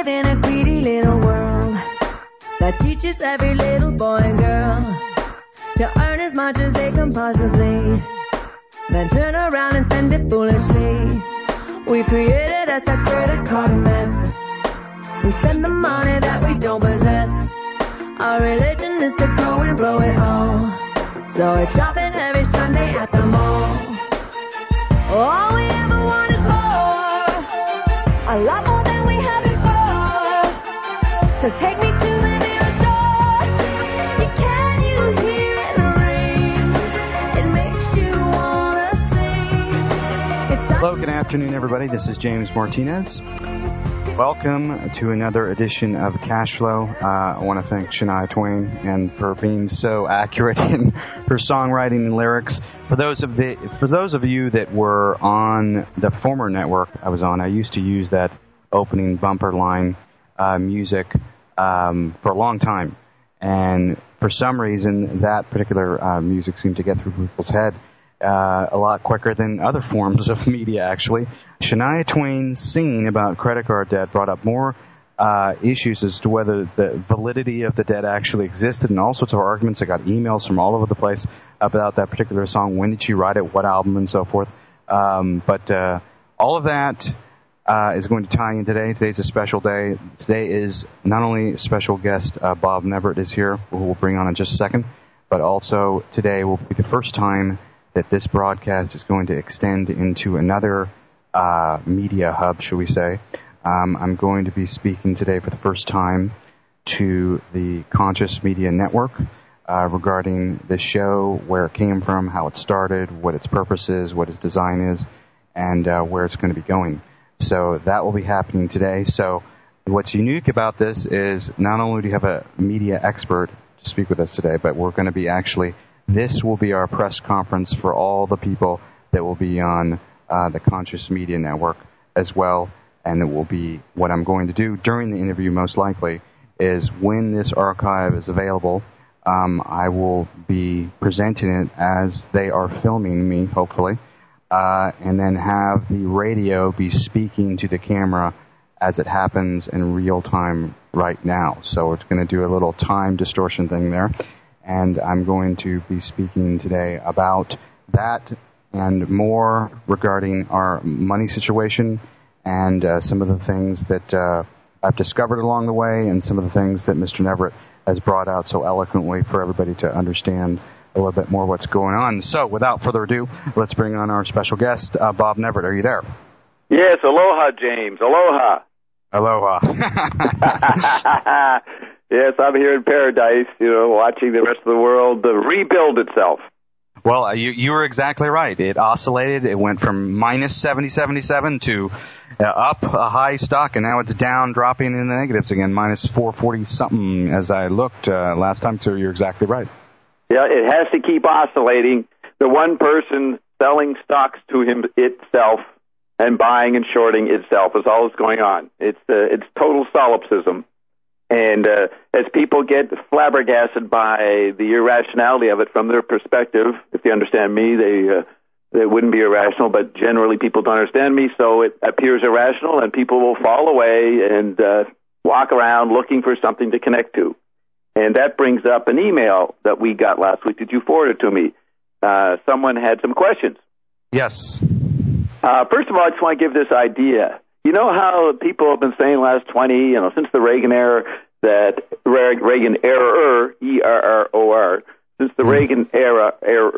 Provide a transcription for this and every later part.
in a greedy little world that teaches every little boy and girl to earn as much as they can possibly, then turn around and spend it foolishly. We created us a credit card mess. We spend the money that we don't possess. Our religion is to go and blow it all. So it's shopping every Sunday at the mall. All we ever want is more, a lot more than we had before. So take me to the nearest shore. Can you hear it ring? It makes you wanna sing. Hello, good afternoon, everybody. This is James Martinez. Welcome to another edition of Cashflow. I want to thank Shania Twain and for being so accurate in her songwriting and lyrics. For those of you that were on the former network I was on, I used to use that opening bumper line music for a long time, and for some reason that particular music seemed to get through people's head a lot quicker than other forms of media, actually. Shania Twain's singing about credit card debt brought up more issues as to whether the validity of the debt actually existed, and all sorts of arguments. I got emails from all over the place about that particular song. When did she write it? What album? And so forth. But all of that is going to tie in today. Today's a special day. Today is not only a special guest, Bob Neverett is here, who we'll bring on in just a second, but also today will be the first time that this broadcast is going to extend into another media hub, shall we say. I'm going to be speaking today for the first time to the Conscious Media Network regarding the show, where it came from, how it started, what its purpose is, what its design is, and where it's going to be going. So that will be happening today. So what's unique about this is not only do you have a media expert to speak with us today, but we're going to be this will be our press conference for all the people that will be on the Conscious Media Network as well. And it will be what I'm going to do during the interview, most likely, is when this archive is available, I will be presenting it as they are filming me, hopefully, and then have the radio be speaking to the camera as it happens in real time right now. So it's going to do a little time distortion thing there. And I'm going to be speaking today about that and more regarding our money situation and some of the things that I've discovered along the way, and some of the things that Mr. Neverett has brought out so eloquently for everybody to understand a little bit more what's going on. So without further ado, let's bring on our special guest, Bob Neverett. Are you there? Yes, aloha, James. Aloha. Aloha. Yes, I'm here in paradise, watching the rest of the world rebuild itself. Well, you were exactly right. It oscillated. It went from minus 77 to up a high stock, and now it's down, dropping in the negatives again, minus 440-something as I looked last time. So you're exactly right. Yeah, it has to keep oscillating. The one person selling stocks to itself and buying and shorting itself is all that's going on. It's total solipsism. And as people get flabbergasted by the irrationality of it from their perspective, if you understand me, they wouldn't be irrational, but generally people don't understand me, so it appears irrational, and people will fall away and walk around looking for something to connect to. And that brings up an email that we got last week. Did you forward it to me? Someone had some questions. Yes. First of all, I just want to give this idea. You know how people have been saying last 20, since the Reagan era, that Reagan error, E-R-R-O-R, since the Reagan era,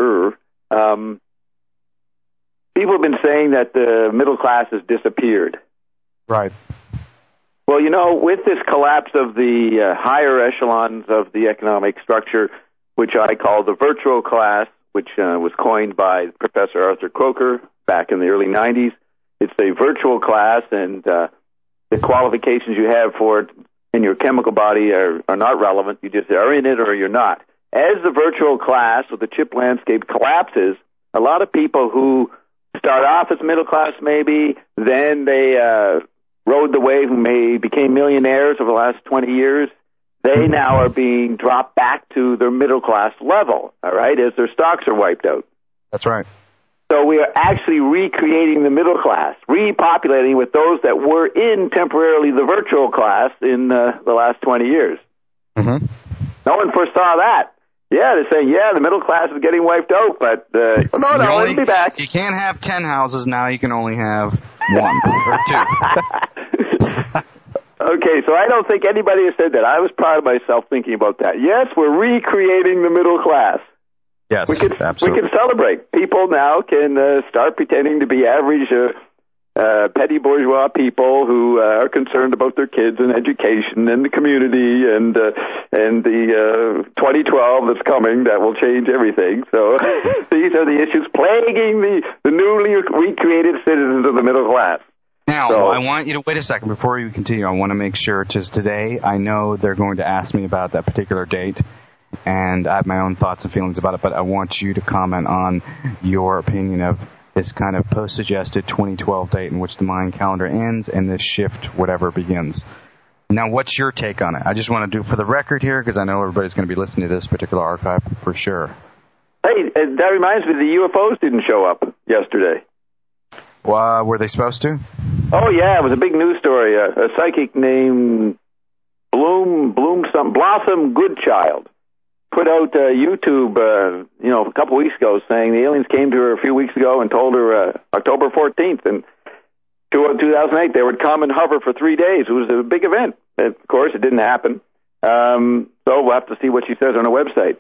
people have been saying that the middle class has disappeared. Right. Well, with this collapse of the higher echelons of the economic structure, which I call the virtual class, which was coined by Professor Arthur Croker back in the early 90s, it's a virtual class, and the qualifications you have for it in your chemical body are not relevant. You just are in it or you're not. As the virtual class with the chip landscape collapses, a lot of people who start off as middle class maybe, then they rode the wave and became millionaires over the last 20 years, they now are being dropped back to their middle class level, all right, as their stocks are wiped out. That's right. So we are actually recreating the middle class, repopulating with those that were in temporarily the virtual class in the last 20 years. Mm-hmm. No one foresaw that. Yeah, they're saying, the middle class is getting wiped out, but it'll be back. You can't have 10 houses now. You can only have 1 or 2. Okay, so I don't think anybody has said that. I was proud of myself thinking about that. Yes, we're recreating the middle class. Yes, We absolutely. can celebrate. People now can start pretending to be average petty bourgeois people who are concerned about their kids and education and the community and the 2012 that's coming that will change everything. So these are the issues plaguing the newly recreated citizens of the middle class. Now, I want you to wait a second before you continue. I want to make sure, just today, I know they're going to ask me about that particular date, and I have my own thoughts and feelings about it, but I want you to comment on your opinion of this kind of post-suggested 2012 date in which the Mayan calendar ends and this shift, whatever, begins. Now, what's your take on it? I just want to do for the record here, because I know everybody's going to be listening to this particular archive for sure. Hey, that reminds me, the UFOs didn't show up yesterday. Were they supposed to? Oh, yeah, it was a big news story. A psychic named Blossom Goodchild put out YouTube, a couple weeks ago, saying the aliens came to her a few weeks ago and told her October 14th and 2008 they would come and hover for 3 days. It was a big event. Of course, it didn't happen. So we'll have to see what she says on her website.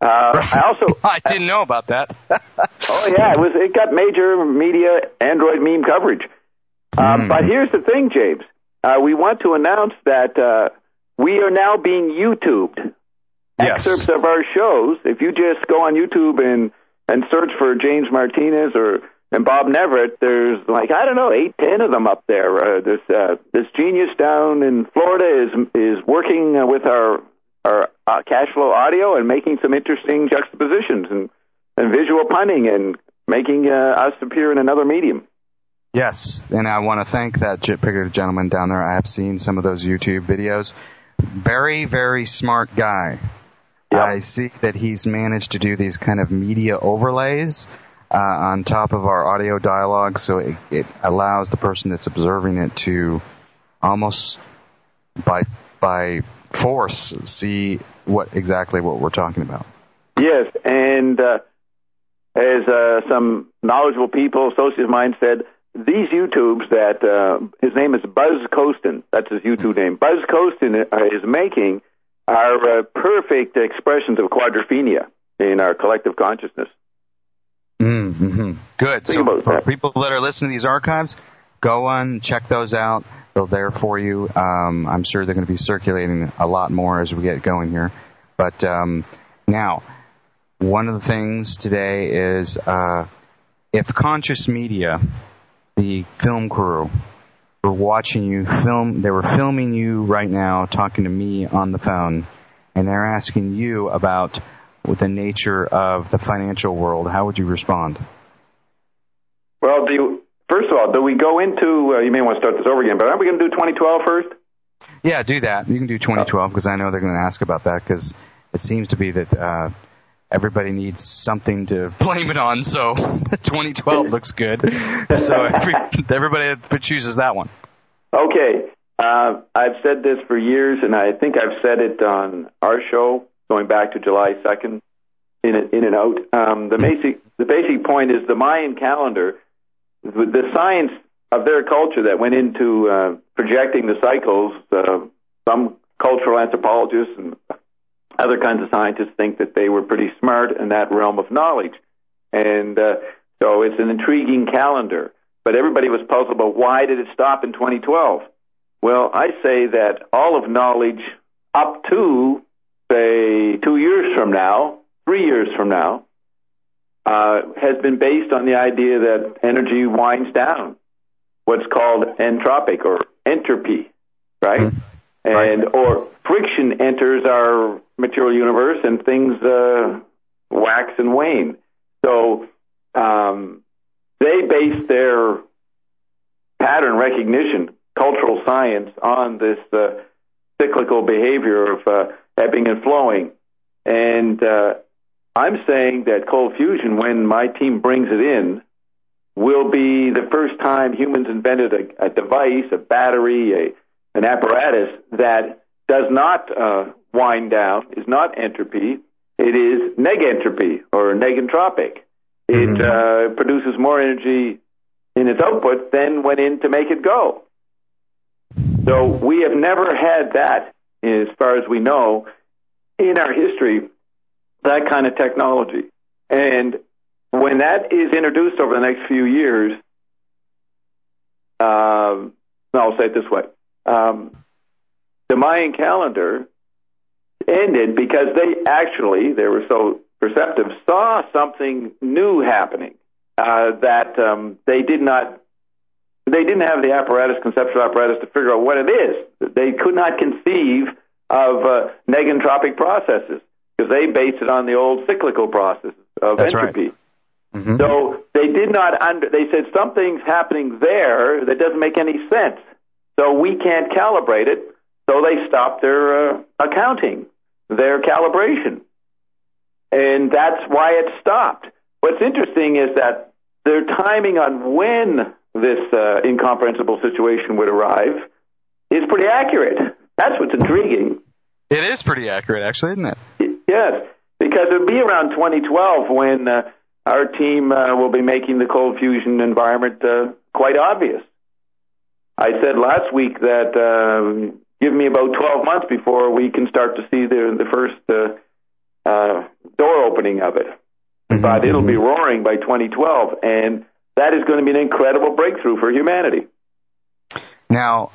I didn't know about that. Oh yeah, it got major media Android meme coverage. But here's the thing, James. We want to announce that we are now being YouTubed. Yes. Excerpts of our shows. If you just go on YouTube and search for James Martinez and Bob Neverett, there's 8-10 of them up there. This genius down in Florida is working with our cash flow audio and making some interesting juxtapositions and visual punning and making us appear in another medium. Yes, and I want to thank that particular gentleman down there. I have seen some of those YouTube videos. Very, very smart guy. Yep. I see that he's managed to do these kind of media overlays on top of our audio dialogue, so it allows the person that's observing it to almost by force see exactly what we're talking about. Yes, and as some knowledgeable people, associates of mine said, these YouTubes that his name is Buzz Costin, that's his YouTube name, Buzz Costin is making are perfect expressions of quadrophenia in our collective consciousness. Mm-hmm. Good. So for people that are listening to these archives, go on, check those out. They're there for you. I'm sure they're going to be circulating a lot more as we get going here. But now, one of the things today is if Conscious Media, the film crew, were watching you film, they were filming you right now, talking to me on the phone, and they're asking you about the nature of the financial world, how would you respond? Well, first of all, do we go into, you may want to start this over again, but aren't we going to do 2012 first? Yeah, do that. You can do 2012 because I know they're going to ask about that because it seems to be that everybody needs something to blame it on, so 2012 looks good. So everybody chooses that one. Okay. I've said this for years, and I think I've said it on our show going back to July 2nd, in and out. The basic point is the Mayan calendar, the science of their culture that went into projecting the cycles. Some cultural anthropologists and other kinds of scientists think that they were pretty smart in that realm of knowledge. And so it's an intriguing calendar. But everybody was puzzled about why did it stop in 2012? Well, I say that all of knowledge up to, say, 2 years from now, 3 years from now, has been based on the idea that energy winds down, what's called entropic or entropy, right? Mm-hmm. And or friction enters our material universe and things wax and wane. So they base their pattern recognition, cultural science, on this cyclical behavior of ebbing and flowing. And I'm saying that cold fusion, when my team brings it in, will be the first time humans invented a device, a battery, an apparatus that does not wind down, is not entropy. It is negentropy or negentropic. It produces more energy in its output than went in to make it go. So we have never had that, as far as we know, in our history, that kind of technology. And when that is introduced over the next few years, I'll say it this way, the Mayan calendar ended because they were so perceptive, saw something new happening that they didn't have the conceptual apparatus to figure out what it is. They could not conceive of negentropic processes because they based it on the old cyclical processes of entropy. Right. So they did not they said something's happening there that doesn't make any sense. So we can't calibrate it. So they stopped their accounting, their calibration. And that's why it stopped. What's interesting is that their timing on when this incomprehensible situation would arrive is pretty accurate. That's what's intriguing. It is pretty accurate, actually, isn't it? Yes, because it'll be around 2012 when our team will be making the cold fusion environment quite obvious. I said last week that give me about 12 months before we can start to see the first door opening of it. But it'll be roaring by 2012, and that is going to be an incredible breakthrough for humanity. Now,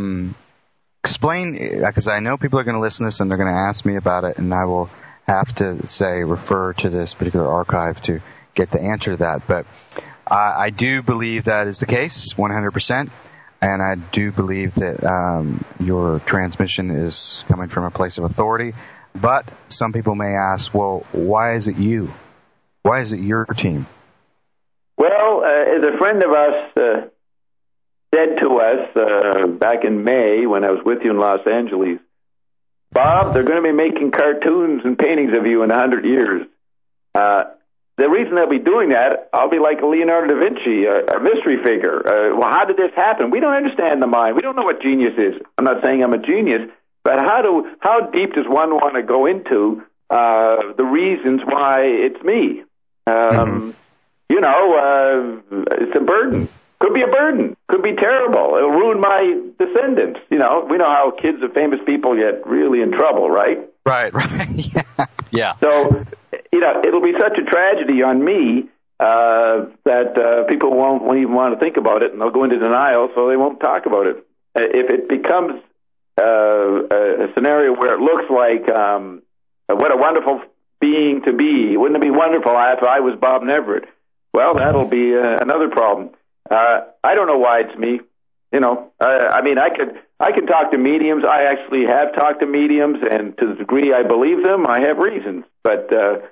explain, because I know people are going to listen to this and they're going to ask me about it, and I will have to refer to this particular archive to get the answer to that. But I do believe that is the case, 100%. And I do believe that your transmission is coming from a place of authority. But some people may ask, well, why is it you? Why is it your team? Well, as a friend of us said to us back in May when I was with you in Los Angeles, Bob, they're going to be making cartoons and paintings of you in 100 years. The reason they'll be doing that, I'll be like Leonardo da Vinci, a mystery figure. Well, how did this happen? We don't understand the mind. We don't know what genius is. I'm not saying I'm a genius, but how deep does one want to go into the reasons why it's me? You know, it's a burden. Could be a burden. Could be terrible. It'll ruin my descendants. You know, we know how kids of famous people get really in trouble, right? Right. Yeah. So, you know, it'll be such a tragedy on me that people won't even want to think about it, and they'll go into denial, so they won't talk about it. If it becomes a scenario where it looks like what a wonderful being to be, wouldn't it be wonderful if I was Bob Neverett? Well, that'll be another problem. I don't know why it's me. You know, I mean, I can talk to mediums. I actually have talked to mediums, and to the degree I believe them, I have reasons. But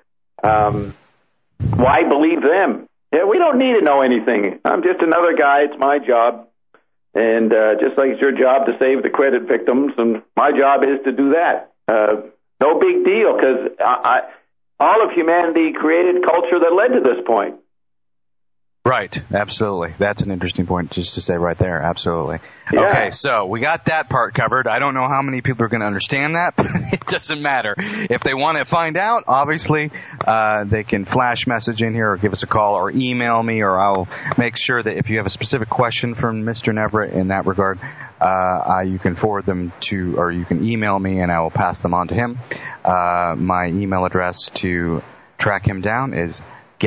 why believe them? Yeah, we don't need to know anything. I'm just another guy. It's my job. And just like it's your job to save the credit victims, and my job is to do that. No big deal, because all of humanity created culture that led to this point. Right, absolutely. That's an interesting point just to say right there, absolutely. Yeah. Okay, so we got that part covered. I don't know how many people are going to understand that, but it doesn't matter. If they want to find out, obviously, they can flash message in here or give us a call or email me, or I'll make sure that if you have a specific question from Mr. Neverett in that regard, you can forward them to, or you can email me and I will pass them on to him. My email address to track him down is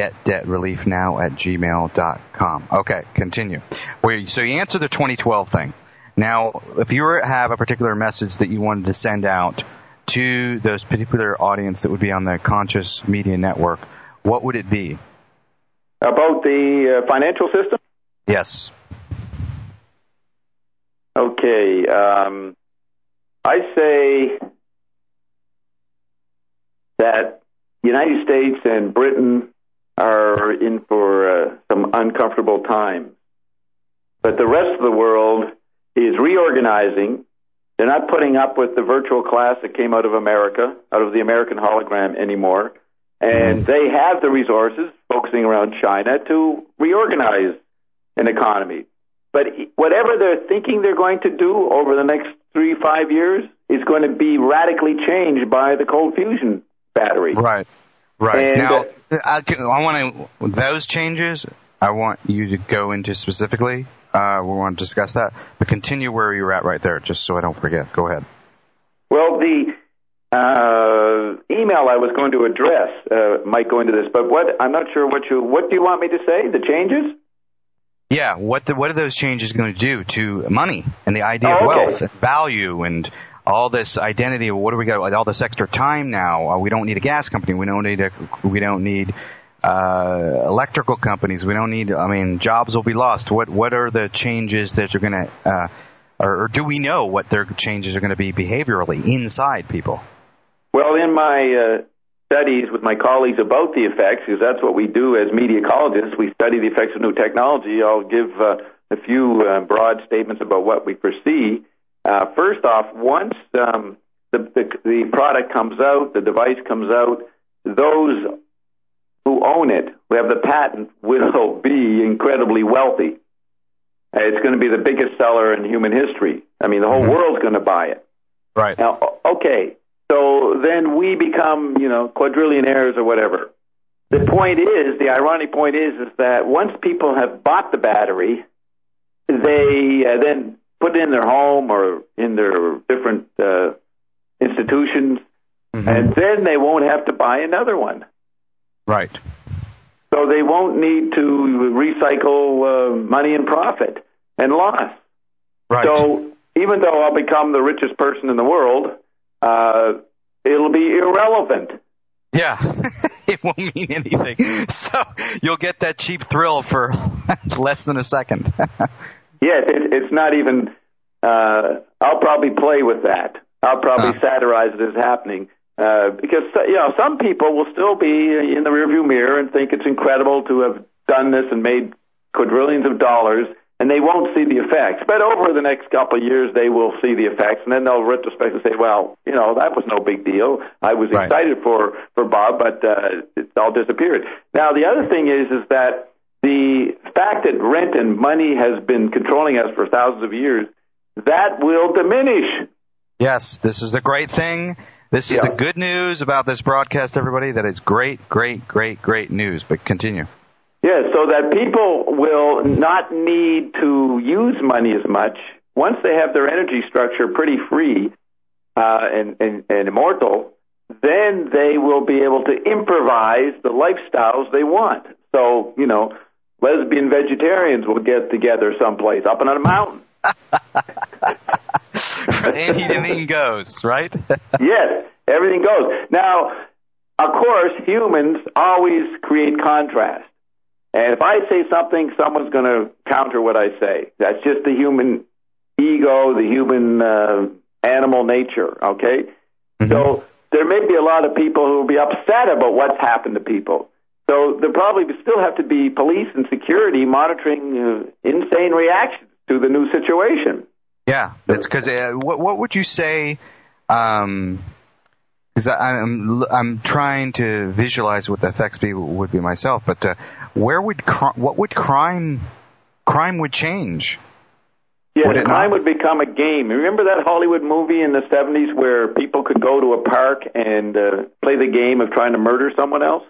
getdebtreliefnow@gmail.com. Okay, continue. So you answered the 2012 thing. Now, if you have a particular message that you wanted to send out to those particular audience that would be on the Conscious Media Network, what would it be? About the financial system? Yes. Okay. I say that the United States and Britain are in for some uncomfortable times. But the rest of the world is reorganizing. They're not putting up with the virtual class that came out of America, out of the American hologram anymore. And they have the resources, focusing around China to reorganize an economy. But whatever they're thinking they're going to do over the next 3-5 years is going to be radically changed by the cold fusion battery. Right. And, now, those changes, I want you to go into specifically. We want to discuss that. But continue where you're at right there, just so I don't forget. Go ahead. Well, the email I was going to address might go into this, but I'm not sure what do you want me to say? The changes? Yeah, what are those changes going to do to money and the idea of wealth and value and all this identity? What do we got? All this extra time now. We don't need a gas company. We don't need electrical companies. We don't need. I mean, jobs will be lost. What are the changes that are going to, or do we know what their changes are going to be behaviorally inside people? Well, in my studies with my colleagues about the effects, because that's what we do as media ecologists, we study the effects of new technology. I'll give a few broad statements about what we foresee. First off, once the product comes out, the device comes out, those who own it, who have the patent, will be incredibly wealthy. It's going to be the biggest seller in human history. I mean, the whole world's going to buy it. Right. Now, okay. So then we become, quadrillionaires or whatever. The ironic point is that once people have bought the battery, they then put it in their home or in their different institutions, and then they won't have to buy another one. Right. So they won't need to recycle money and profit and loss. Right. So even though I'll become the richest person in the world, it'll be irrelevant. Yeah, it won't mean anything. So you'll get that cheap thrill for less than a second. Yes, it's not even. I'll probably play with that. I'll probably satirize it as happening because some people will still be in the rearview mirror and think it's incredible to have done this and made quadrillions of dollars. And they won't see the effects. But over the next couple of years, they will see the effects, and then they'll retrospect and say, well, that was no big deal. I was excited for Bob, but it's all disappeared. Now, the other thing is that the fact that rent and money has been controlling us for thousands of years, that will diminish. Yes, this is the great thing. This is the good news about this broadcast, everybody. That is great, great, great, great news. But continue. Yeah, so that people will not need to use money as much. Once they have their energy structure pretty free and immortal, then they will be able to improvise the lifestyles they want. So, lesbian vegetarians will get together someplace up on a mountain. Anything goes, right? Yes, everything goes. Now, of course, humans always create contrast. And if I say something, someone's going to counter what I say. That's just the human ego, the human animal nature, okay? Mm-hmm. So there may be a lot of people who will be upset about what's happened to people. So there probably still have to be police and security monitoring insane reactions to the new situation. Yeah, that's because what would you say? Because I'm trying to visualize what the effects would be myself, but what would crime would change? Yeah, crime would become a game. Remember that Hollywood movie in the 70s where people could go to a park and play the game of trying to murder someone else?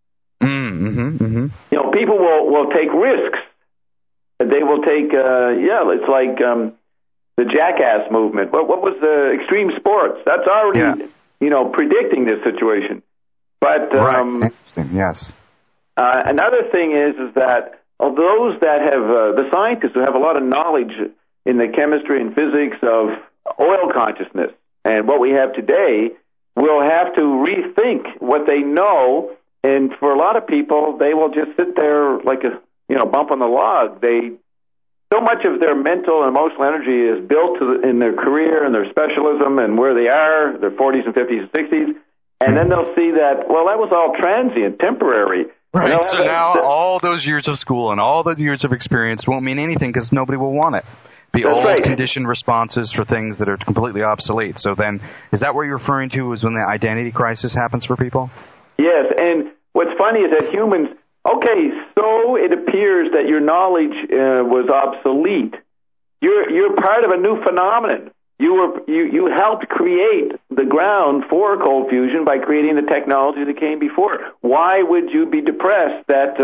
People will take risks. They will take, it's like the Jackass movement. What was the extreme sports? That's already, predicting this situation. But interesting. Yes. Another thing is that those that have the scientists who have a lot of knowledge in the chemistry and physics of oil consciousness and what we have today will have to rethink what they know. And for a lot of people, they will just sit there like a bump on the log. So much of their mental and emotional energy is built in their career and their specialism and where they are, their 40s and 50s and 60s. And then they'll see that, that was all transient, temporary. Right. So now all those years of school and all the years of experience won't mean anything because nobody will want it. Be old conditioned responses for things that are completely obsolete. So then, is that what you're referring to is when the identity crisis happens for people? Yes, and what's funny is that humans Okay, so it appears that your knowledge was obsolete. You're part of a new phenomenon. You helped create the ground for cold fusion by creating the technology that came before. Why would you be depressed that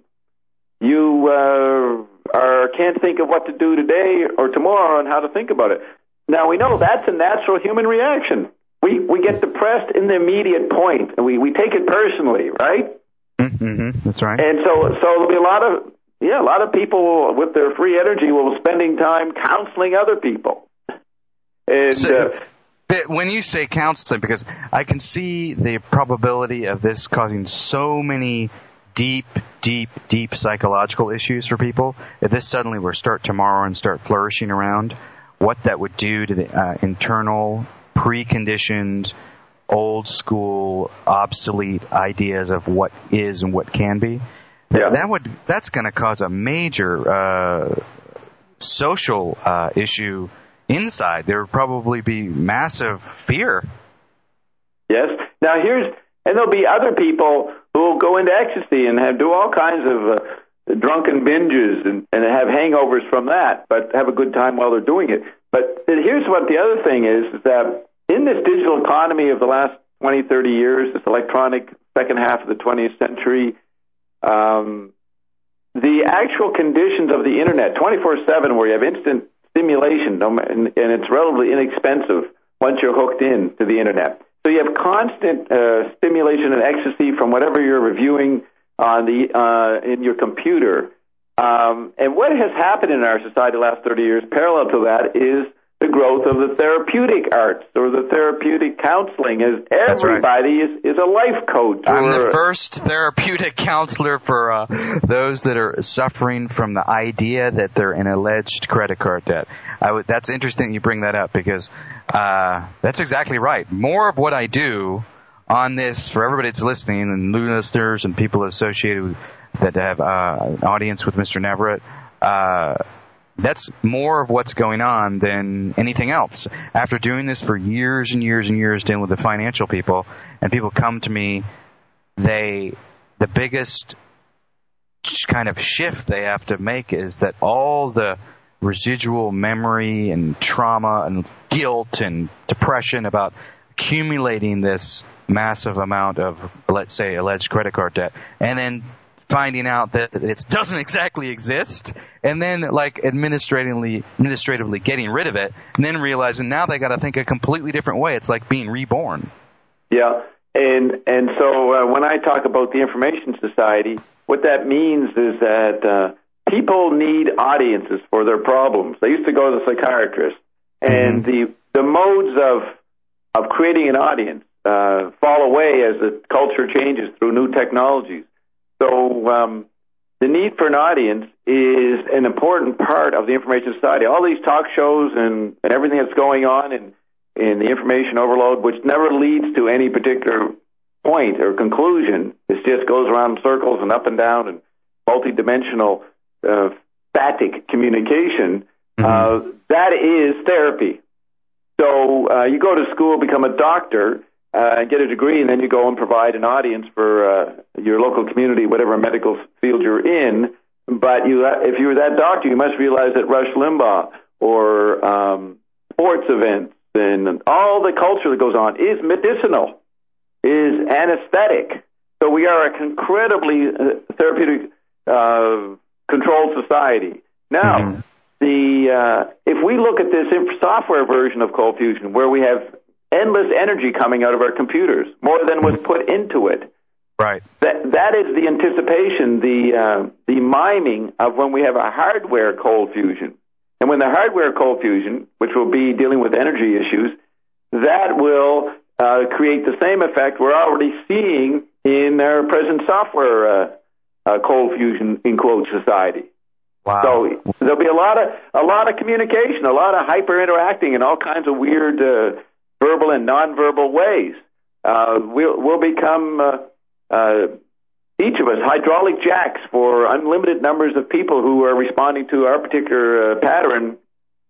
you can't think of what to do today or tomorrow and how to think about it? Now, we know that's a natural human reaction. We get depressed in the immediate point, and we take it personally, right? Mm-hmm. That's right. And so there'll be a lot of people with their free energy will be spending time counseling other people. And when you say counseling, because I can see the probability of this causing so many deep psychological issues for people, if this suddenly were to start tomorrow and start flourishing around, what that would do to the internal, preconditioned, old school, obsolete ideas of what is and what can be. Yeah. That's going to cause a major social issue inside. There would probably be massive fear. Yes. Now and there'll be other people who will go into ecstasy and do all kinds of drunken binges and have hangovers from that, but have a good time while they're doing it. But here's what the other thing is that in this digital economy of the last 20, 30 years, this electronic second half of the 20th century, the actual conditions of the Internet, 24/7, where you have instant stimulation, and it's relatively inexpensive once you're hooked in to the Internet. So you have constant stimulation and ecstasy from whatever you're reviewing on in your computer. And what has happened in our society the last 30 years, parallel to that, is the growth of the therapeutic arts or the therapeutic counseling. Everybody is a life coach. I'm the first therapeutic counselor for those that are suffering from the idea that they're in alleged credit card debt. That's interesting you bring that up, because that's exactly right. More of what I do on this, for everybody that's listening, and new listeners and people associated with, that have an audience with Mr. Navarrete, that's more of what's going on than anything else. After doing this for years and years and years, dealing with the financial people, and people come to me, the biggest kind of shift they have to make is that all the residual memory and trauma and guilt and depression about accumulating this massive amount of, let's say, alleged credit card debt, and then finding out that it doesn't exactly exist, and then like administratively getting rid of it, and then realizing now they got to think a completely different way. It's like being reborn. Yeah, and so when I talk about the information society, what that means is that people need audiences for their problems. They used to go to the psychiatrist, and the modes of creating an audience fall away as the culture changes through new technologies. So the need for an audience is an important part of the information society. All these talk shows and everything that's going on in the information overload, which never leads to any particular point or conclusion. It just goes around in circles and up and down and multidimensional static communication. That is therapy. So you go to school, become a doctor, get a degree, and then you go and provide an audience for your local community, whatever medical field you're in. But if you're that doctor, you must realize that Rush Limbaugh or sports events and all the culture that goes on is medicinal, is anesthetic. So we are an incredibly therapeutic controlled society. Now, if we look at this software version of cold fusion, where we have endless energy coming out of our computers, more than was put into it. Right. That is the anticipation, the miming of when we have a hardware cold fusion. And when the hardware cold fusion, which will be dealing with energy issues, that will create the same effect we're already seeing in our present software cold fusion, in quote, society. Wow. So there'll be a lot of communication, a lot of hyper interacting in all kinds of weird verbal and nonverbal ways. We'll become each of us hydraulic jacks for unlimited numbers of people who are responding to our particular pattern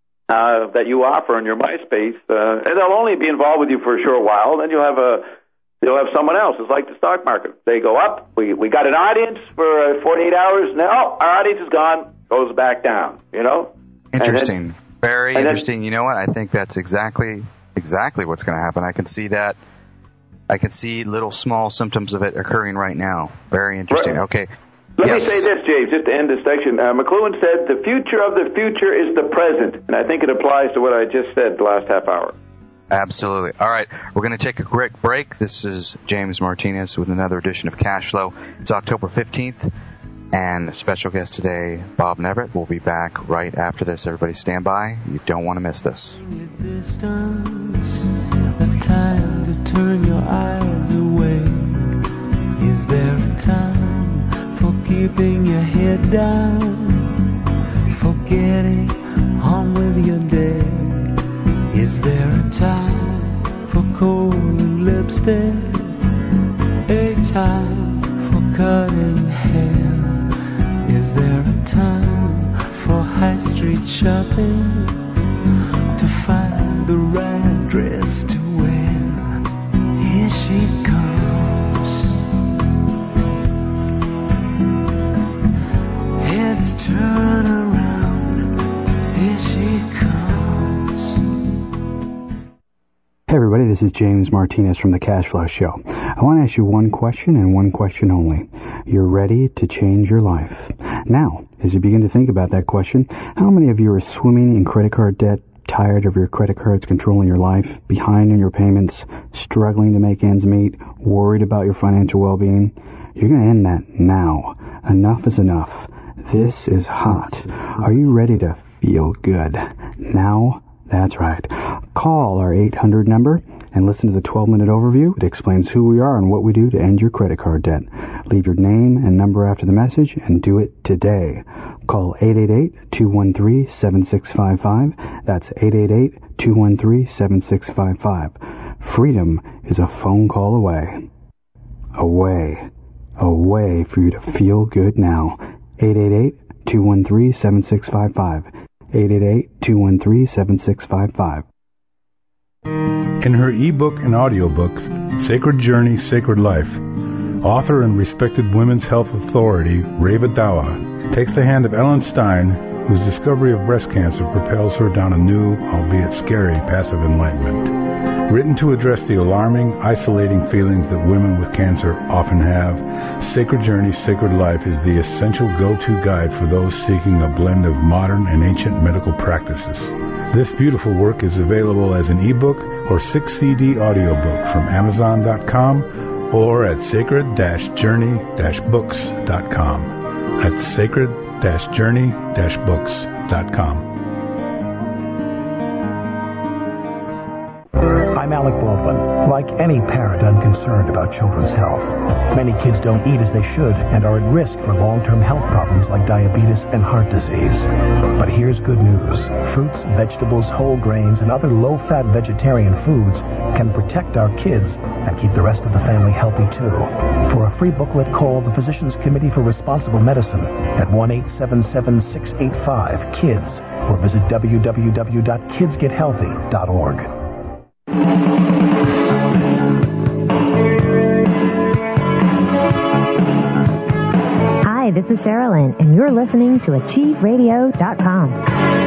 that you offer on your MySpace, and they'll only be involved with you for a short while. Then you'll have You'll have someone else. It's like the stock market. They go up. We got an audience for 48 hours. Now our audience is gone. Goes back down. Interesting. Very interesting. You know what? I think that's exactly what's going to happen. I can see that. I can see little small symptoms of it occurring right now. Very interesting. Right. Okay. Let me say this, James, just to end this section. McLuhan said the future of the future is the present, and I think it applies to what I just said the last half hour. Absolutely. All right, we're going to take a quick break. This is James Martinez with another edition of Cash Flow. It's October 15th, and special guest today, Bob Neverett. We'll be back right after this. Everybody stand by. You don't want to miss this. Distance, a time to turn your eyes away. Is there a time for keeping your head down, for getting on with your day? Is there a time for cold lipstick, a time for cutting hair? Is there a time for high street shopping, to find the right dress to wear? Here she comes. Heads turn around. Here she comes. Hey everybody, this is James Martinez from the Cash Flow Show. I want to ask you one question and one question only. You're ready to change your life. Now, as you begin to think about that question, how many of you are swimming in credit card debt, tired of your credit cards controlling your life, behind on your payments, struggling to make ends meet, worried about your financial well-being? You're going to end that now. Enough is enough. This is hot. Are you ready to feel good? Now? That's right. Call our 800 number and listen to the 12-minute overview. It explains who we are and what we do to end your credit card debt. Leave your name and number after the message and do it today. Call 888-213-7655. That's 888-213-7655. Freedom is a phone call away. Away for you to feel good now. 888-213-7655. 888-213-7655. In her ebook and audiobooks, Sacred Journey, Sacred Life, author and respected women's health authority, Reva Dawa, takes the hand of Ellen Stein, whose discovery of breast cancer propels her down a new, albeit scary, path of enlightenment. Written to address the alarming, isolating feelings that women with cancer often have, Sacred Journey, Sacred Life is the essential go-to guide for those seeking a blend of modern and ancient medical practices. This beautiful work is available as an ebook or 6-CD audiobook from Amazon.com or at sacred-journey-books.com. That's sacred-journey-books.com. I'm Alec Baldwin. Like any parent, I'm concerned about children's health. Many kids don't eat as they should and are at risk for long-term health problems like diabetes and heart disease. But here's good news. Fruits, vegetables, whole grains, and other low-fat vegetarian foods can protect our kids and keep the rest of the family healthy too. For a free booklet, call the Physicians Committee for Responsible Medicine at 1-877-685-KIDS or visit www.kidsgethealthy.org. Hi, this is Sherilyn, and you're listening to AchieveRadio.com.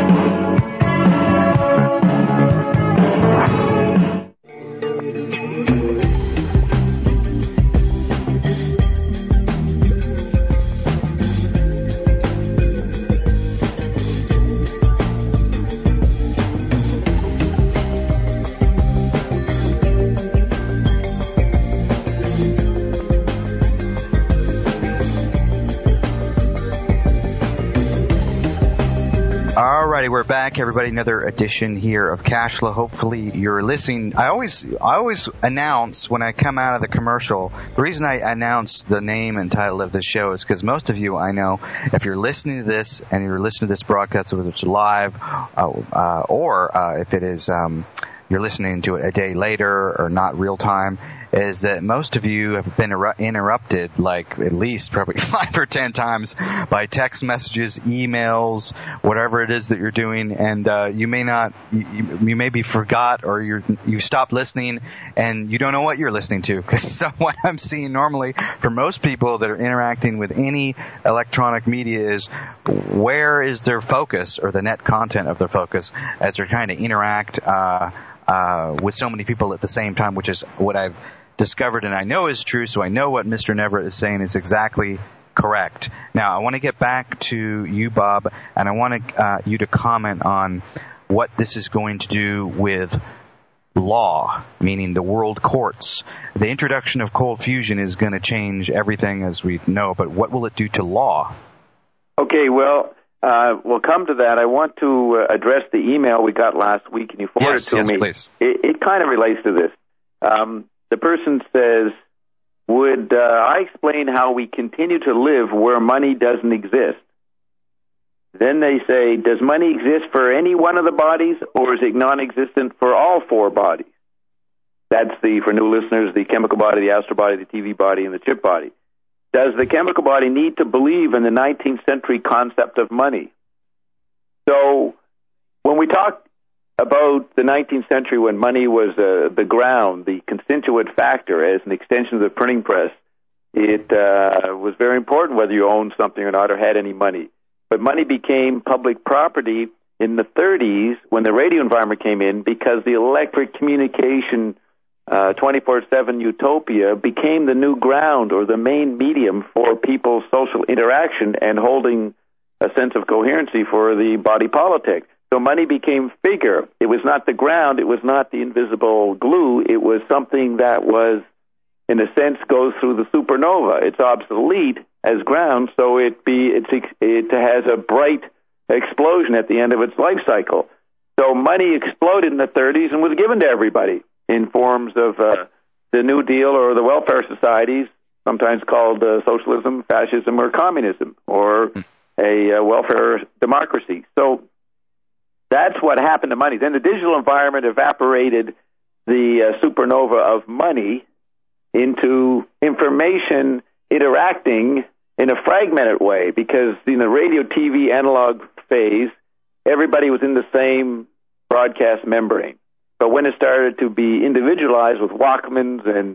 We're back, everybody. Another edition here of Cash Flow. Hopefully you're listening. I always announce when I come out of the commercial. The reason I announce the name and title of this show is because most of you, I know, if you're listening to this and you're listening to this broadcast, whether it's live or if it is you're listening to it a day later or not real time, is that most of you have been interrupted like at least probably 5 or 10 times by text messages, emails, whatever it is that you're doing, and you may be forgot, or you stopped listening and you don't know what you're listening to. Because what I'm seeing normally for most people that are interacting with any electronic media is where is their focus, or the net content of their focus, as they're trying to interact with so many people at the same time, which is what I've discovered and I know is true. So I know what Mr. Neverett is saying is exactly correct. Now, I want to get back to you, Bob, and I want you to comment on what this is going to do with law, meaning the world courts. The introduction of cold fusion is going to change everything as we know, but what will it do to law? Okay, well, we'll come to that. I want to address the email we got last week, and you forwarded it to me. Please. It kind of relates to this. The person says, would I explain how we continue to live where money doesn't exist? Then they say, does money exist for any one of the bodies, or is it non-existent for all 4 bodies? That's for new listeners, the chemical body, the astral body, the TV body, and the chip body. Does the chemical body need to believe in the 19th century concept of money? So when we talk about the 19th century, when money was the ground, the constituent factor as an extension of the printing press, it was very important whether you owned something or not or had any money. But money became public property in the 30s when the radio environment came in, because the electric communication 24/7 utopia became the new ground, or the main medium for people's social interaction and holding a sense of coherency for the body politic. So money became figure. It was not the ground. It was not the invisible glue. It was something that was, in a sense, goes through the supernova. It's obsolete as ground, so it has a bright explosion at the end of its life cycle. So money exploded in the 30s and was given to everybody in forms of the New Deal or the welfare societies, sometimes called socialism, fascism, or communism, or a welfare democracy. So that's what happened to money. Then the digital environment evaporated the supernova of money into information interacting in a fragmented way, because in the radio, TV, analog phase, everybody was in the same broadcast membrane. But when it started to be individualized with Walkmans and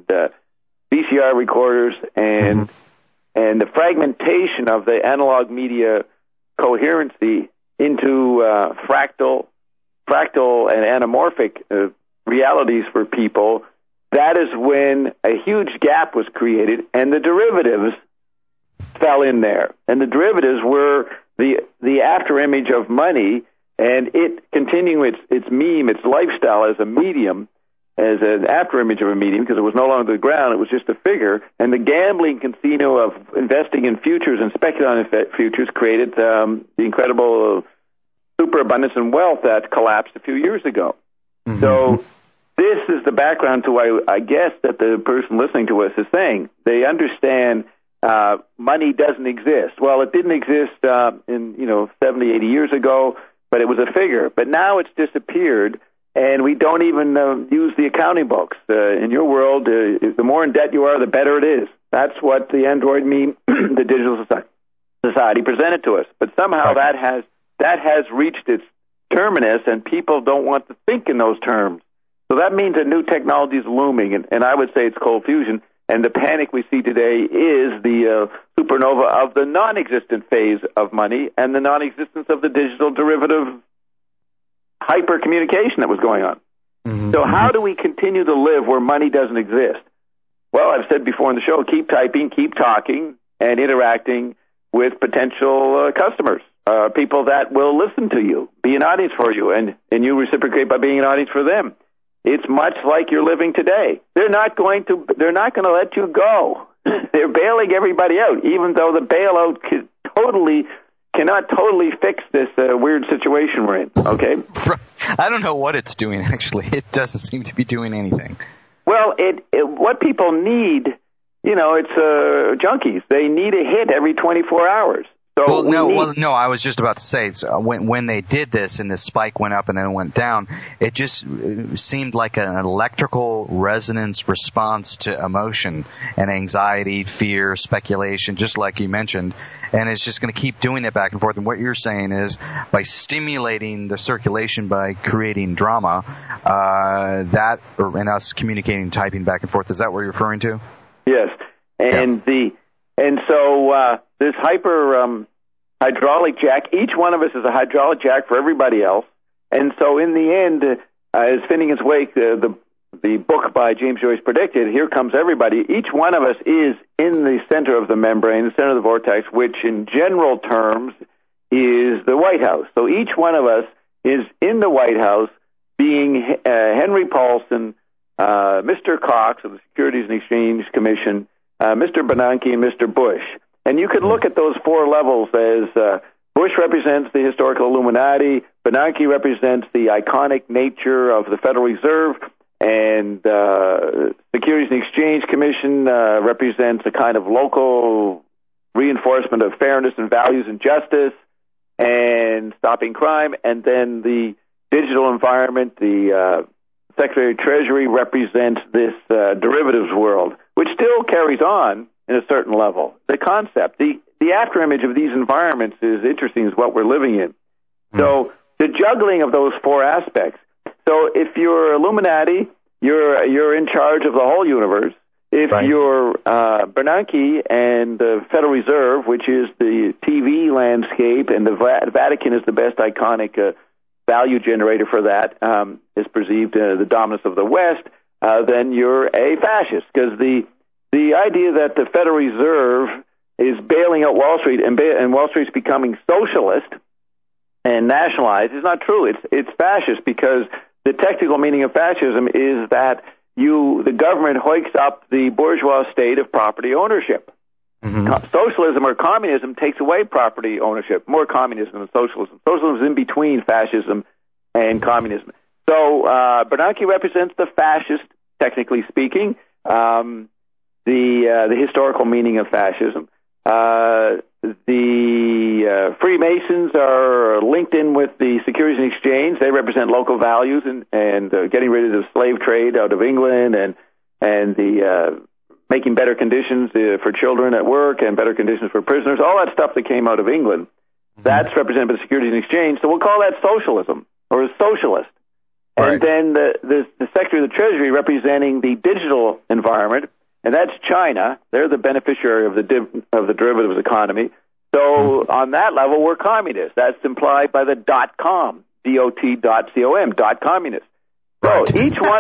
VCR recorders and the fragmentation of the analog media coherency into fractal and anamorphic realities for people, that is when a huge gap was created, and the derivatives fell in there. And the derivatives were the after image of money, and it continuing its meme, its lifestyle as a medium, as an after image of a medium, because it was no longer the ground, it was just a figure. And the gambling casino of investing in futures and speculating on futures created the incredible superabundance and wealth that collapsed a few years ago. Mm-hmm. So this is the background to why I guess that the person listening to us is saying. They understand money doesn't exist. Well, it didn't exist in 70, 80 years ago, but it was a figure. But now it's disappeared, and we don't even use the accounting books. In your world, the more in debt you are, the better it is. That's what the Android meme, the digital society presented to us. But somehow that has reached its terminus, and people don't want to think in those terms. So that means a new technology is looming, and I would say it's cold fusion. And the panic we see today is the supernova of the non-existent phase of money and the non-existence of the digital derivative hyper-communication that was going on. Mm-hmm. So how do we continue to live where money doesn't exist? Well, I've said before in the show, keep typing, keep talking, and interacting with potential customers, people that will listen to you, be an audience for you, and you reciprocate by being an audience for them. It's much like you're living today. They're not going to let you go. They're bailing everybody out, even though the bailout cannot totally fix this weird situation we're in. Okay. I don't know what it's doing. Actually, it doesn't seem to be doing anything. Well, what people need, it's junkies. They need a hit every 24 hours. So no, I was just about to say, so when they did this and this spike went up and then went down, it just seemed like an electrical resonance response to emotion and anxiety, fear, speculation, just like you mentioned. And it's just going to keep doing it back and forth. And what you're saying is, by stimulating the circulation by creating drama, and us communicating, typing back and forth, is that what you're referring to? Yes. And so this hydraulic jack, each one of us is a hydraulic jack for everybody else. And so in the end, as Finnegan's Wake, the book by James Joyce predicted, here comes everybody. Each one of us is in the center of the membrane, the center of the vortex, which in general terms is the White House. So each one of us is in the White House, being Henry Paulson, Mr. Cox of the Securities and Exchange Commission, Mr. Bernanke, and Mr. Bush. And you could look at those four levels as Bush represents the historical Illuminati, Bernanke represents the iconic nature of the Federal Reserve, and Securities and Exchange Commission represents a kind of local reinforcement of fairness and values and justice and stopping crime. And then the digital environment, the Secretary of Treasury represents this derivatives world, which still carries on in a certain level. The concept, the afterimage of these environments is interesting, is what we're living in. So the juggling of those four aspects. So if you're Illuminati, you're in charge of the whole universe. If you're Bernanke and the Federal Reserve, which is the TV landscape, and the Vatican is the best iconic value generator for that, is perceived the dominance of the West, then you're a fascist, because the idea that the Federal Reserve is bailing out Wall Street and Wall Street's becoming socialist and nationalized is not true. It's fascist, because the technical meaning of fascism is that the government hoiks up the bourgeois state of property ownership. Socialism or communism takes away property ownership, more communism than socialism. Socialism is in between fascism and communism. So Bernanke represents the fascist, technically speaking, the historical meaning of fascism. The Freemasons are linked in with the Securities and Exchange. They represent local values and getting rid of the slave trade out of England and the making better conditions for children at work and better conditions for prisoners, all that stuff that came out of England. That's represented by the Securities and Exchange. So we'll call that socialism or a socialist. And then the Secretary of the Treasury representing the digital environment, and that's China. They're the beneficiary of the derivatives economy. So on that level, we're communists. That's implied by the .com, .com, .communist. So each one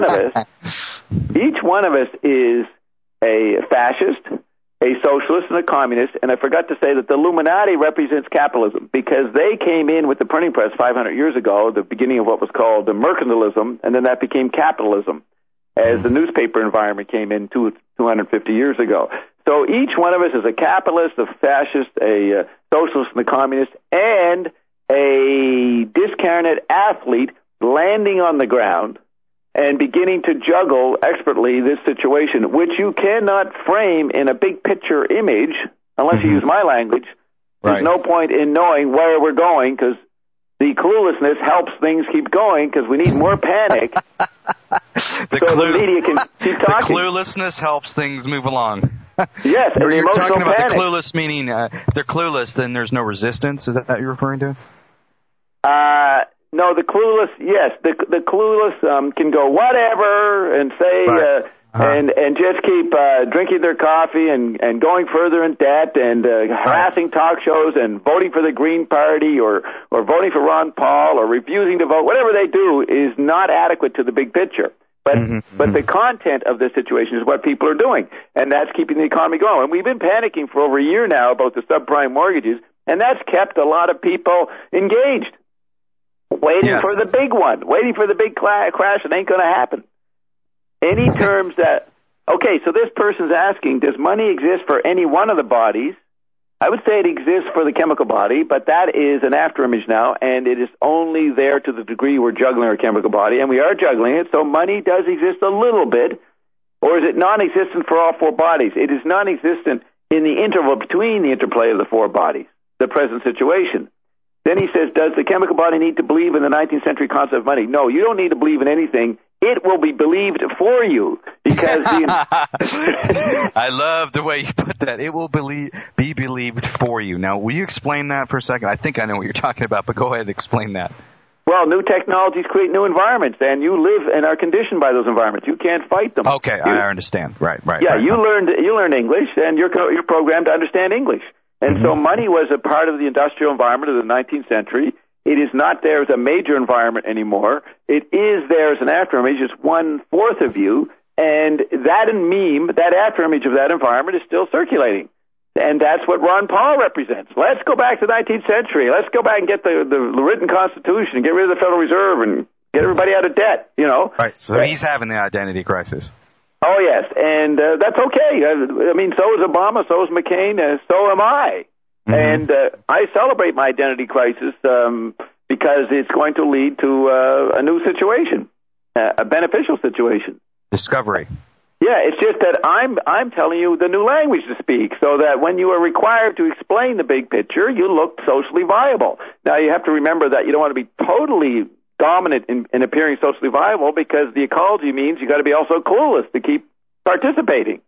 of us is a fascist, a socialist, and a communist. And I forgot to say that the Illuminati represents capitalism, because they came in with the printing press 500 years ago, the beginning of what was called the mercantilism, and then that became capitalism as the newspaper environment came in 250 years ago. So each one of us is a capitalist, a fascist, a socialist, and a communist, and a discarnate athlete landing on the ground and beginning to juggle expertly this situation, which you cannot frame in a big picture image unless you use my language. There's no point in knowing where we're going, because the cluelessness helps things keep going, because we need more panic the media can keep talking. The cluelessness helps things move along. Yes, and you're talking about panic. The clueless, meaning if they're clueless, then there's no resistance. Is that what you're referring to? No, the clueless, yes. The clueless can go whatever and say and just keep drinking their coffee and going further in debt and harassing talk shows and voting for the Green Party or voting for Ron Paul or refusing to vote. Whatever they do is not adequate to the big picture. But the content of this situation is what people are doing, and that's keeping the economy going. And we've been panicking for over a year now about the subprime mortgages, and that's kept a lot of people engaged, waiting for the big one, waiting for the big crash. It ain't going to happen. Any terms that, okay, so this person's asking, does money exist for any one of the bodies? I would say it exists for the chemical body, but that is an afterimage now, and it is only there to the degree we're juggling our chemical body, and we are juggling it, so money does exist a little bit. Or is it non-existent for all four bodies? It is non-existent in the interval between the interplay of the four bodies. the present situation. Then he says, does the chemical body need to believe in the 19th century concept of money? No, you don't need to believe in anything. It will be believed for you because I love the way you put that. It will be believed for you. Now, will you explain that for a second? I think I know what you're talking about, but go ahead and explain that. Well, new technologies create new environments, and you live and are conditioned by those environments. You can't fight them. Okay, I understand. Right. Yeah, right. You learned English, and you're programmed to understand English. And so money was a part of the industrial environment of the 19th century. It is not there as a major environment anymore. It is there as an afterimage. It's 1/4 of you, and that afterimage of that environment is still circulating. And that's what Ron Paul represents. Let's go back to the 19th century. Let's go back and get the written Constitution, get rid of the Federal Reserve, and get everybody out of debt, Right, so he's having the identity crisis. Oh, yes, and that's okay. I mean, so is Obama, so is McCain, so am I. And I celebrate my identity crisis because it's going to lead to a new situation, a beneficial situation. Discovery. Yeah, it's just that I'm telling you the new language to speak so that when you are required to explain the big picture, you look socially viable. Now, you have to remember that you don't want to be totally dominant in appearing socially viable because the ecology means you got to be also clueless to keep participating.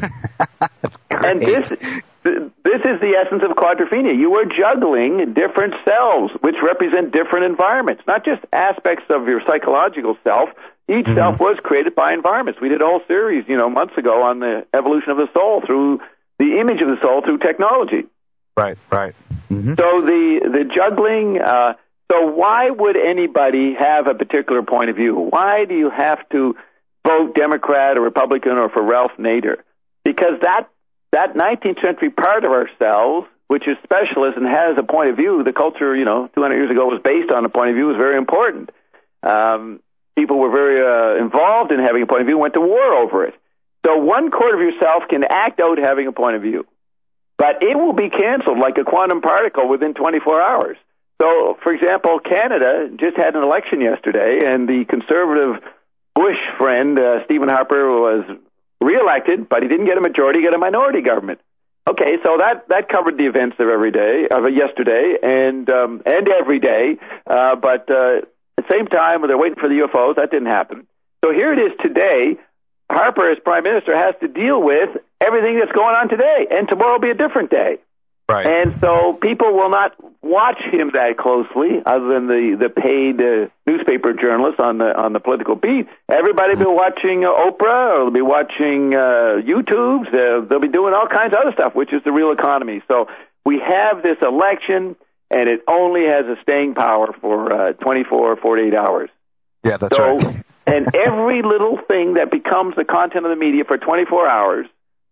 And this is the essence of quadrophenia. You are juggling different selves, which represent different environments, not just aspects of your psychological self. Each self was created by environments. We did a whole series, months ago on the evolution of the soul through the image of the soul through technology. Right. Mm-hmm. So the juggling. So why would anybody have a particular point of view? Why do you have to vote Democrat or Republican or for Ralph Nader? Because that 19th century part of ourselves, which is specialist and has a point of view, the culture, 200 years ago was based on a point of view, was very important. People were very involved in having a point of view, went to war over it. So 1/4 of yourself can act out having a point of view, but it will be canceled like a quantum particle within 24 hours. So, for example, Canada just had an election yesterday, and the conservative Bush friend, Stephen Harper, was reelected, but he didn't get a majority, he got a minority government. Okay, so that covered the events of yesterday, and every day. But at the same time, they're waiting for the UFOs. That didn't happen. So here it is today. Harper, as Prime Minister, has to deal with everything that's going on today, and tomorrow will be a different day. Right. And so people will not watch him that closely, other than the paid newspaper journalists on the political beat. Everybody will be watching Oprah, or they'll be watching YouTubes. They'll be doing all kinds of other stuff, which is the real economy. So we have this election, and it only has a staying power for 24 or 48 hours. Yeah, that's right. And every little thing that becomes the content of the media for 24 hours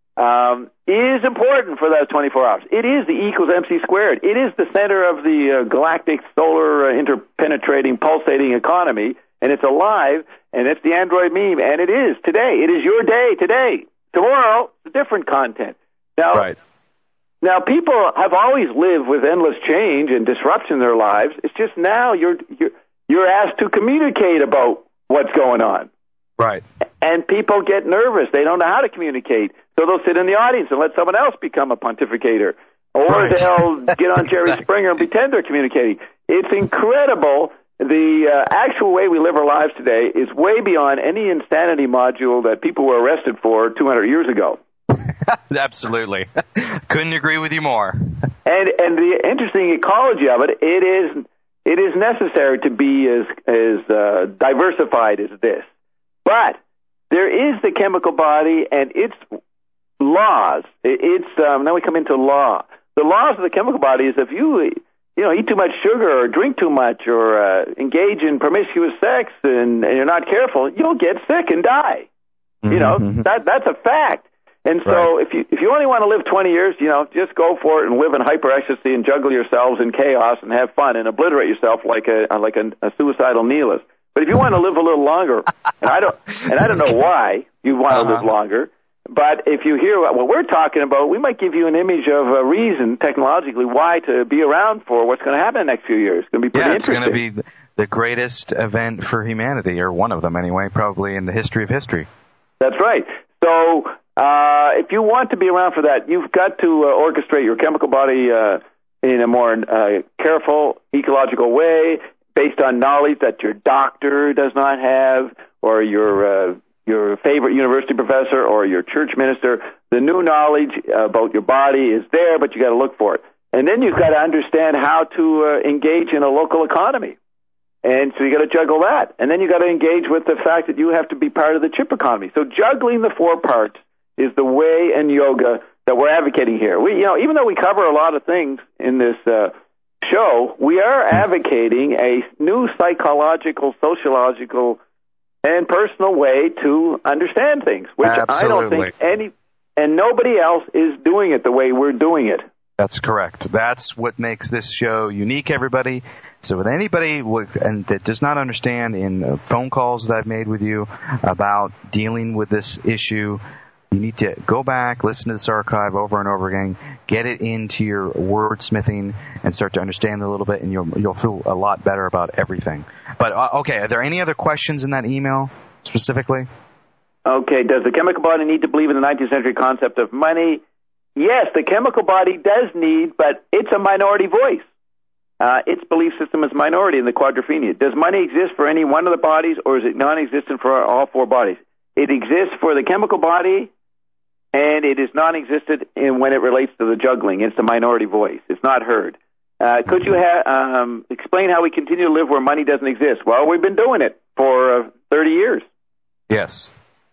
is important for those 24 hours. It is the E equals MC squared. It is the center of the galactic, solar, interpenetrating, pulsating economy, and it's alive, and it's the Android meme, and it is today. It is your day today. Tomorrow, it's a different content. Now, people have always lived with endless change and disruption in their lives. It's just now you're asked to communicate about what's going on. Right. And people get nervous. They don't know how to communicate. So they'll sit in the audience and let someone else become a pontificator. Or they'll get on Jerry Springer and pretend they're communicating. It's incredible. The actual way we live our lives today is way beyond any insanity module that people were arrested for 200 years ago. Absolutely. Couldn't agree with you more. And the interesting ecology of it, it is necessary to be as diversified as this. But there is the chemical body and its laws. Now we come into law. The laws of the chemical body is if you eat too much sugar or drink too much or engage in promiscuous sex and you're not careful, you'll get sick and die. That's a fact. And so if you only want to live 20 years, just go for it and live in hyper ecstasy and juggle yourselves in chaos and have fun and obliterate yourself like a suicidal nihilist. But if you want to live a little longer, and I don't know why you want to live longer, but if you hear what we're talking about, we might give you an image of a reason technologically why to be around for what's going to happen in the next few years. It's going to be pretty interesting. It's going to be the greatest event for humanity, or one of them anyway, probably in the history of history. That's right. So if you want to be around for that, you've got to orchestrate your chemical body in a more careful, ecological way, based on knowledge that your doctor does not have, or your favorite university professor or your church minister. The new knowledge about your body is there, but you got to look for it. And then you've got to understand how to engage in a local economy. And so you got to juggle that. And then you got to engage with the fact that you have to be part of the chip economy. So juggling the 4 parts is the way in yoga that we're advocating here. We, even though we cover a lot of things in this show, we are advocating a new psychological, sociological, and personal way to understand things, which Absolutely. I don't think and nobody else is doing it the way we're doing it. That's correct. That's what makes this show unique, everybody. So with anybody that does not understand in phone calls that I've made with you about dealing with this issue, you need to go back, listen to this archive over and over again, get it into your wordsmithing, and start to understand it a little bit, and you'll feel a lot better about everything. But, okay, are there any other questions in that email specifically? Okay, does the chemical body need to believe in the 19th century concept of money? Yes, the chemical body does need, but it's a minority voice. Its belief system is minority in the Quadrophenia. Does money exist for any one of the bodies, or is it non-existent for all 4 bodies? It exists for the chemical body, and it is non-existent when it relates to the juggling. It's the minority voice. It's not heard. Could you explain how we continue to live where money doesn't exist? Well, we've been doing it for 30 years. Yes.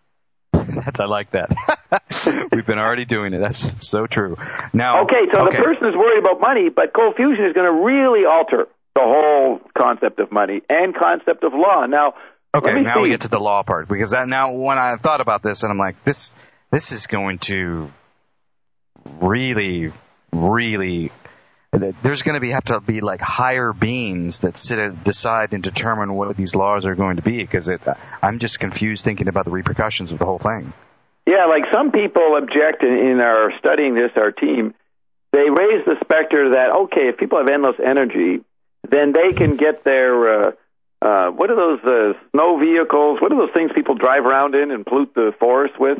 I like that. We've been already doing it. That's so true. Now, the person is worried about money, but cold fusion is going to really alter the whole concept of money and concept of law. Now, now we get to the law part, because now when I thought about this, and I'm like, this is going to really, really. There's going to have to be like higher beings that decide and determine what these laws are going to be, because I'm just confused thinking about the repercussions of the whole thing. Yeah, like some people object in our studying this, our team, they raise the specter that, if people have endless energy, then they can get their, what are those snow vehicles? What are those things people drive around in and pollute the forest with?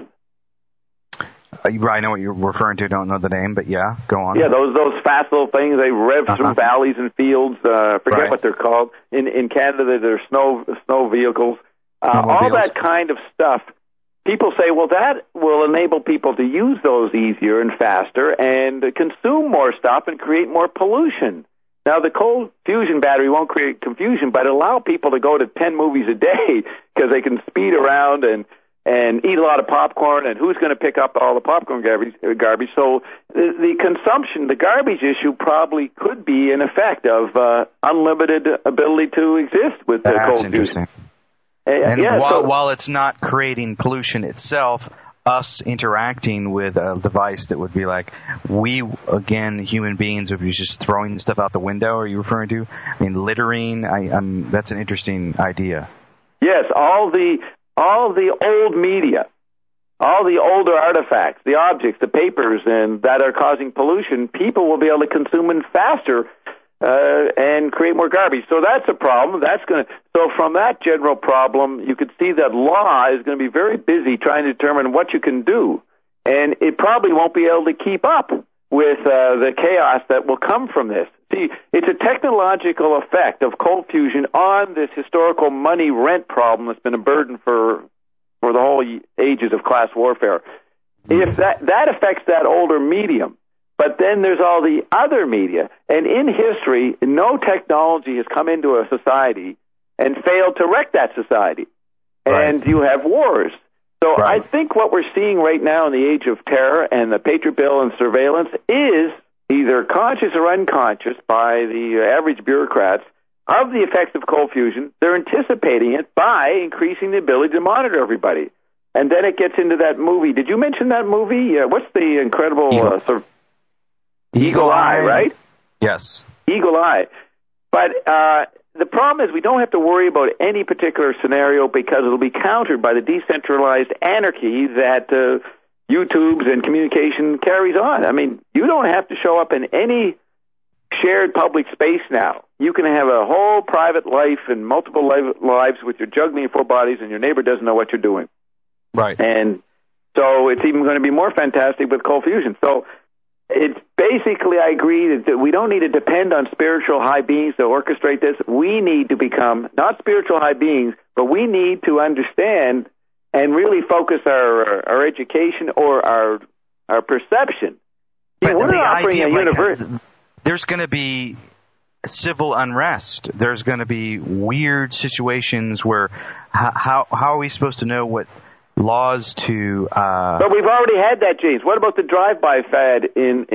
I know what you're referring to. Don't know the name, but yeah, go on. Yeah, those fast little things. They rev through valleys and fields. Forget what they're called. In Canada, they're snow vehicles. All that kind of stuff. People say, well, that will enable people to use those easier and faster and consume more stuff and create more pollution. Now, the cold fusion battery won't create confusion, but allow people to go to 10 movies a day because they can speed around and eat a lot of popcorn, and who's going to pick up all the popcorn garbage? So the consumption, the garbage issue probably could be an effect of unlimited ability to exist with the cold fusion. That's interesting. And while it's not creating pollution itself, us interacting with a device that would be like, human beings, would be just throwing stuff out the window, are you referring to? I mean, littering, that's an interesting idea. Yes, all the old media, all the older artifacts, the objects, the papers, and that are causing pollution, people will be able to consume them faster and create more garbage. So that's a problem. So from that general problem, you could see that law is going to be very busy trying to determine what you can do, and it probably won't be able to keep up with the chaos that will come from this. See, it's a technological effect of cold fusion on this historical money rent problem that's been a burden for the whole ages of class warfare. If that affects that older medium, but then there's all the other media, and in history, no technology has come into a society and failed to wreck that society, and you have wars. So I think what we're seeing right now in the age of terror and the Patriot Bill and surveillance is either conscious or unconscious by the average bureaucrats of the effects of cold fusion. They're anticipating it by increasing the ability to monitor everybody. And then it gets into that movie. Did you mention that movie? What's the incredible Eagle Eye, right? Yes. Eagle Eye. But the problem is we don't have to worry about any particular scenario because it'll be countered by the decentralized anarchy that YouTubes and communication carries on. I mean, you don't have to show up in any shared public space now. You can have a whole private life and multiple lives with your juggling your 4 bodies, and your neighbor doesn't know what you're doing. Right. And so it's even going to be more fantastic with cold fusion. So It's basically, I agree that we don't need to depend on spiritual high beings to orchestrate this. We need to become not spiritual high beings, but we need to understand and really focus our education or our perception. But we're the offering idea a universe. There's going to be civil unrest. There's going to be weird situations where how are we supposed to know what laws to? But we've already had that, James. What about the drive-by fad in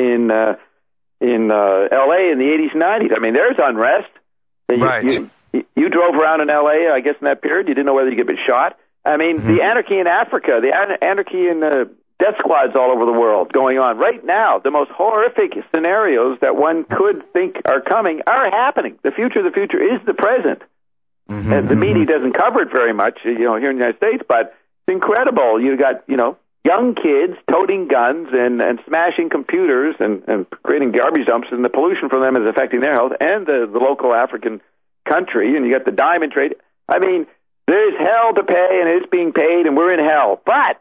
L.A. in the 80s and 90s? I mean, there's unrest. Right. You drove around in L.A., I guess, in that period. You didn't know whether you could get shot. I mean, the anarchy in Africa, the anarchy in death squads all over the world going on right now. The most horrific scenarios that one could think are coming are happening. The future is the present. And the media doesn't cover it very much, here in the United States, but it's incredible. You got, young kids toting guns and smashing computers and creating garbage dumps, and the pollution from them is affecting their health and the local African country, and you got the diamond trade. I mean, there's hell to pay, and it's being paid, and we're in hell. But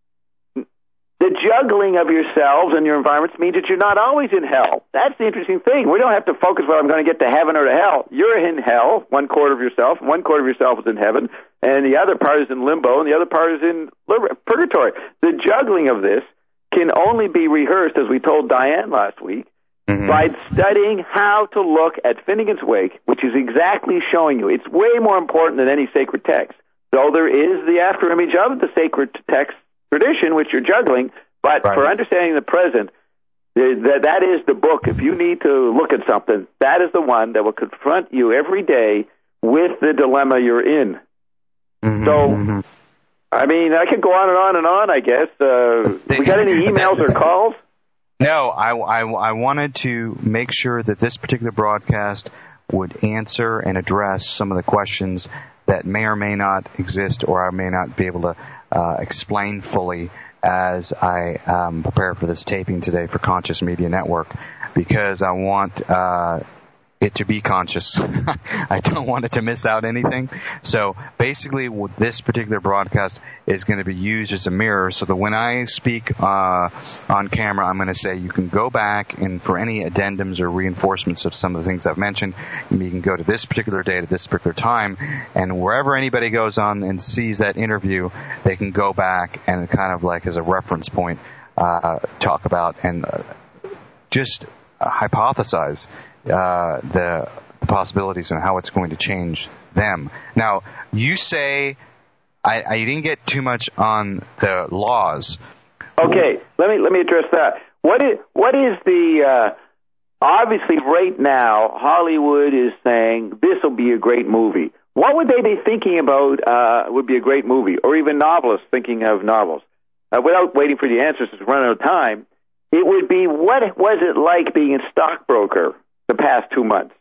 the juggling of yourselves and your environments means that you're not always in hell. That's the interesting thing. We don't have to focus on I'm going to get to heaven or to hell. You're in hell, one quarter of yourself, and one quarter of yourself is in heaven, and the other part is in limbo, and the other part is in purgatory. The juggling of this can only be rehearsed, as we told Diane last week, by studying how to look at Finnegan's Wake, which is exactly showing you. It's way more important than any sacred text. Though there is the afterimage of the sacred text tradition, which you're juggling, but for understanding the present, that is the book. If you need to look at something, that is the one that will confront you every day with the dilemma you're in. So, I mean, I could go on and on, I guess. We got any emails or calls? No, I wanted to make sure that this particular broadcast would answer and address some of the questions that may or may not exist or I may not be able to explain fully as I prepare for this taping today for Conscious Media Network, because I want it to be conscious. I don't want it to miss out anything. So basically this particular broadcast is going to be used as a mirror so that when I speak on camera, I'm going to say you can go back and for any addendums or reinforcements of some of the things I've mentioned, you can go to this particular date at this particular time, and wherever anybody goes on and sees that interview, they can go back and kind of like as a reference point talk about and just hypothesize the possibilities and how it's going to change them. Now, you say I didn't get too much on the laws. Okay, let me address that. What is the obviously right now Hollywood is saying this will be a great movie. What would they be thinking about would be a great movie, or even novelists thinking of novels? Without waiting for the answers to run out of time, it would be what was it like being a stockbroker the past 2 months?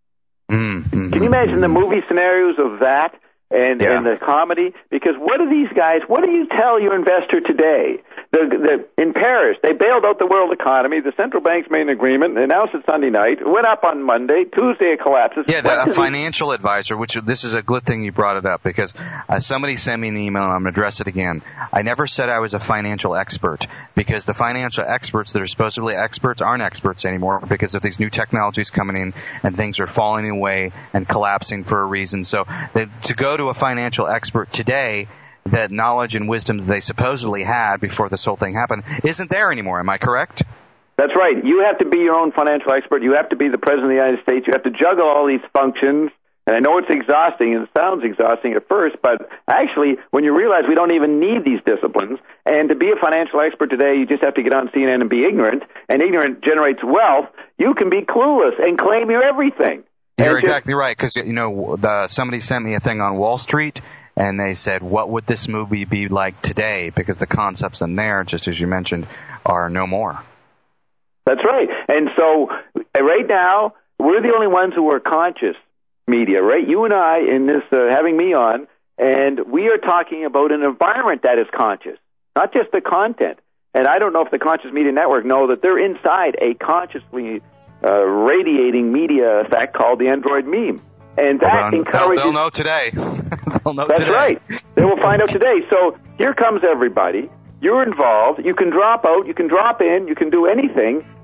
Can you imagine the movie scenarios of that and the comedy? Because what do these guys, what do you tell your investor today? In Paris, they bailed out the world economy. The central banks made an agreement. They announced it Sunday night. It went up on Monday. Tuesday it collapses. Yeah, a financial advisor, which this is a good thing you brought it up, because somebody sent me an email, and I'm going to address it again. I never said I was a financial expert, because the financial experts that are supposedly experts aren't experts anymore because of these new technologies coming in and things are falling away and collapsing for a reason. So to go to a financial expert today, that knowledge and wisdom that they supposedly had before this whole thing happened isn't there anymore. Am I correct? That's right. You have to be your own financial expert. You have to be the President of the United States. You have to juggle all these functions. And I know it's exhausting, and it sounds exhausting at first, but actually, when you realize we don't even need these disciplines, and to be a financial expert today, you just have to get on CNN and be ignorant, and ignorant generates wealth, you can be clueless and claim you're everything. You're exactly right, because, somebody sent me a thing on Wall Street, and they said, what would this movie be like today? Because the concepts in there, just as you mentioned, are no more. That's right. And so right now, we're the only ones who are conscious media, right? You and I in this, having me on, and we are talking about an environment that is conscious, not just the content. And I don't know if the Conscious Media Network know that they're inside a consciously radiating media effect called the Android meme. And that encourages... They'll know today. They'll know That's today. right. They will find out today. So here comes everybody. You're involved. You can drop out. You can drop in. You can do anything.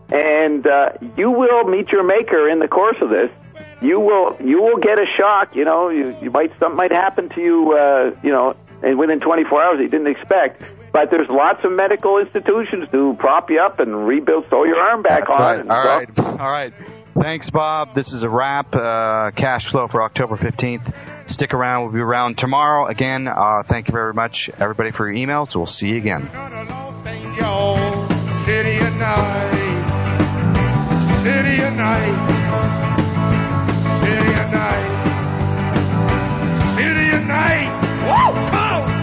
and you will meet your maker in the course of this. You will get a shock. You know, something might happen to you. And within 24 hours you didn't expect. But there's lots of medical institutions to prop you up and rebuild, sew your arm back on. Right. All right. Thanks, Bob. This is a wrap. Cash flow for October 15th. Stick around. We'll be around tomorrow. Again, thank you very much, everybody, for your emails. We'll see you again. City of night. City of night. City of night. City of night. Woo! Oh!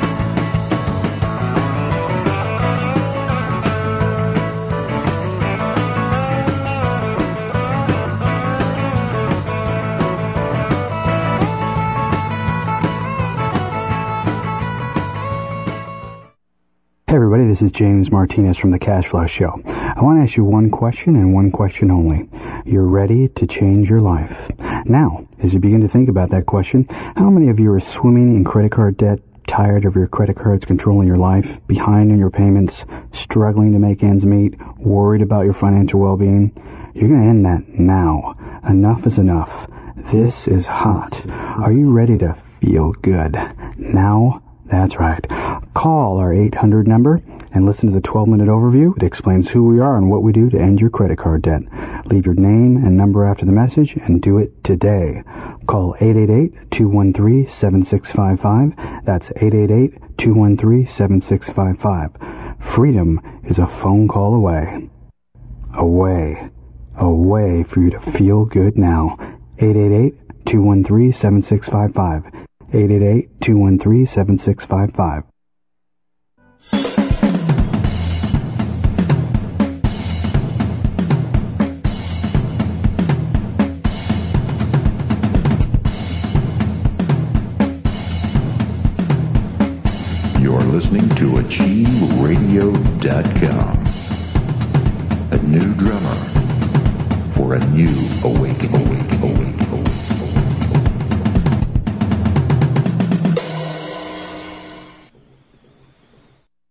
Hey everybody, this is James Martinez from the Cash Flow Show. I want to ask you one question and one question only. You're ready to change your life. Now, as you begin to think about that question, how many of you are swimming in credit card debt, tired of your credit cards controlling your life, behind on your payments, struggling to make ends meet, worried about your financial well-being? You're going to end that now. Enough is enough. This is hot. Are you ready to feel good? Now? That's right. Call our 800 number and listen to the 12-minute overview. It explains who we are and what we do to end your credit card debt. Leave your name and number after the message and do it today. Call 888-213-7655. That's 888-213-7655. Freedom is a phone call away. Away for you to feel good now. 888-213-7655. 888-213-7655. You're listening to AchieveRadio.com. A new drummer for a new awakening.